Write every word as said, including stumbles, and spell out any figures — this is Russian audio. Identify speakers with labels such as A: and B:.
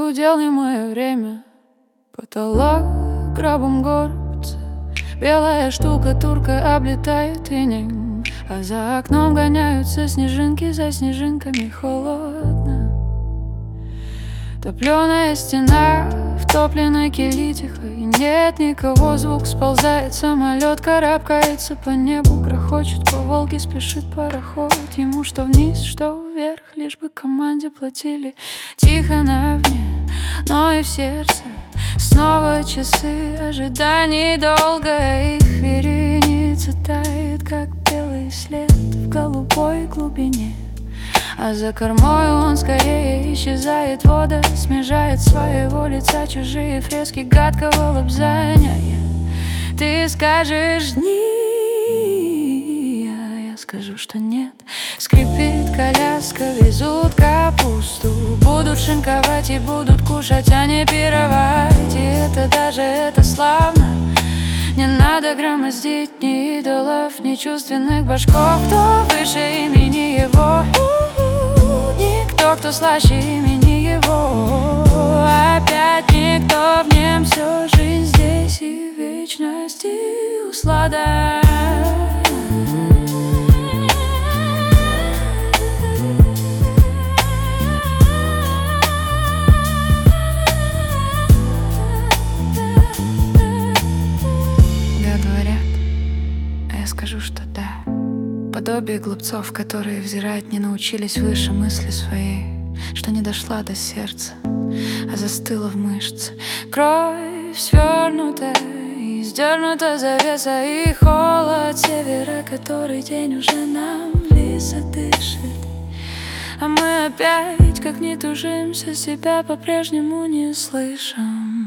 A: удел не мое время. Потолок гробом горбится, белая штукатурка облетает инем, а за окном гоняются снежинки, за снежинками холодно. Топлёная стена в топленной келье тихо, и нет никого, звук сползает, самолет карабкается по небу, грохочет по Волге, спешит пароход. Ему что вниз, что вверх, лишь бы команде платили. Тихо на огне, но и в сердце снова часы ожиданий долго, их вереница тает, как белый след в голубой глубине. А за кормой он скорее исчезает, вода смежает своего лица чужие фрески гадкого лобзания. Ты скажешь «дни», а я скажу, что нет. Скрипит коляска, везут капусту, будут шинковать и будут кушать, а не пировать. И это даже это славно. Не надо громоздить ни идолов, ни чувственных башков, кто выше имени его. Никто, кто слаще имени его. Опять никто, в нем всю жизнь здесь и вечности услада. Говорят, а я скажу, что да. Подобие глупцов, которые взирать не научились выше мысли своей, что не дошла до сердца, а застыла в мышце. Кровь свернута и сдернута завеса, и холод севера, который день уже нам близко дышит. А мы опять, как не тужимся, себя по-прежнему не слышим.